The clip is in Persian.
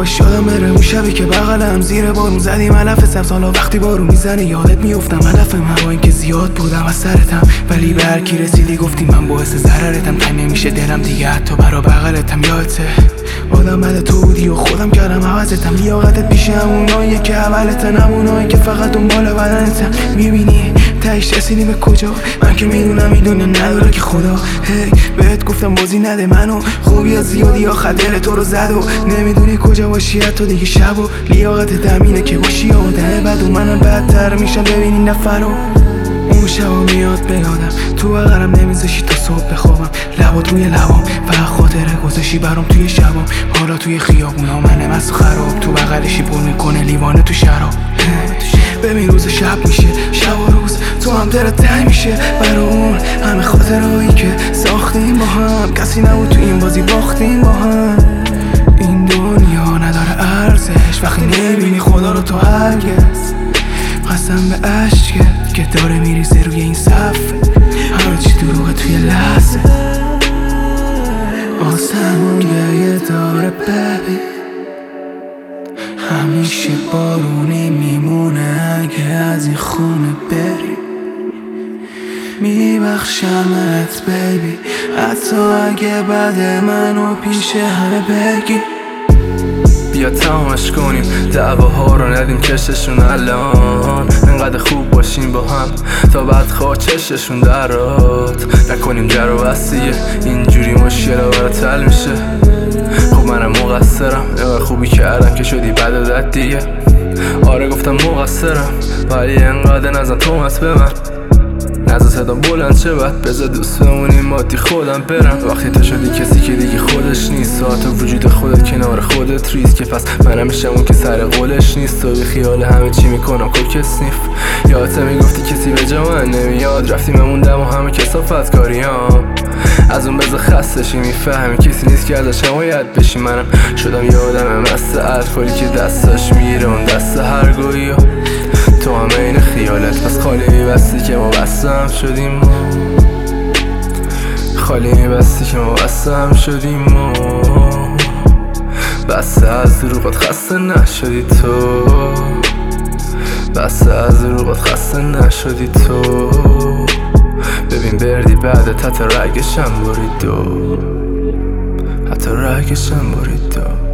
یواش یادم بره اون شبی که بغلم زیر بارون زدیم علف سبز. حالا وقتی بارون میزنه یادت میافتم علفم. با اینکه زیاد بودم از سرتم ولی به هر کی رسیدی گفتی من باعث ضررتم. تنگ نمیشه دلم دیگه حتی برا بغلتم. یادته آدم بد تو بودی و خودم کردم عوضتم. لیاقتت پیش همونایی که اولتن، همونایی که فقط دنبال بدنتن. میبینی تهش رسیدی به کجا؟ من که میدونم این دنیا نداره که خدا. هی بهت گفتم بازی نده منو، خوبی از زیادی آخر دل تو رو زد و نمیدونی کجا باشی حتی دیگه شب. و لیاقتت همینه که باشی آدم بد و منم بدتر میشم ببینی نفر رو. اون شبا میاد به یادم تو بغلم نمیذاشی تا صبح بخوابم. لبات روی لبام فقط خاطره گذاشی برام توی شبام. حالا توی خیابونا منم از خراب، تو بغلشی پر میکنه لیوانه تو شراب. ببین روز شب میشه، شب و روز تو هم دلت تنگ میشه برا اون همه خاطرهایی که ساختیم با هم. کسی نبود تو این بازی باختیم با هم. این دنیا نداره ارزش وقتی نمیبینی خدا رو تو هرگز. قسم به عشقت که داره میریزه روی این صفحه، همه چی دروغه توی لحظه. آسمون گریه داره ببین، همیشه بارونی میمونه اگه از این خونه بری. میبخشمت بیبی حتی اگه بعد منو پیش همه بگی. بیا تمامش کنیم دعواها رو ندیم کششون الان. انقدر خوب باشیم با هم تا بعد خواه چششون درات. نکنیم در و بستیه اینجوری مشکل برات حل میشه. خب منم مقصرم، انقدر خوبی کردم که شدی بدت دیگه. آره گفتم مقصرم ولی انقدر نزن تومت به من. نزا صدا بلند چه بد بذار دوست بمونیم مادی خودم برم. وقتی تو شدی کسی که دیگه خودش نیست، ساعت وجود خودت کنار خودت ریز که پس منم میشم اون که سر قولش نیست. و بی خیال همه چی میکنم کوک سنیف. یادت میگفتی کسی به جا من نمیاد، رفتیم موندم و همه کسافت کاریام. از اون بذار خستشی میفهمی کسی نیست که ازش حمایت بشی. منم شدم یه آدم مست الکلی که دستاش میره اون دست هرگاهی. تو هم این خیالت پس خالی میبستی که ما بستم شدیم. خالی میبستی که ما بستم شدیم. بسته از دروغت خسته نشدی تو، بسته از دروغت خسته نشدی تو. ببین بردی بعدت حتی رگشم برید دو، حتی رگشم برید دو.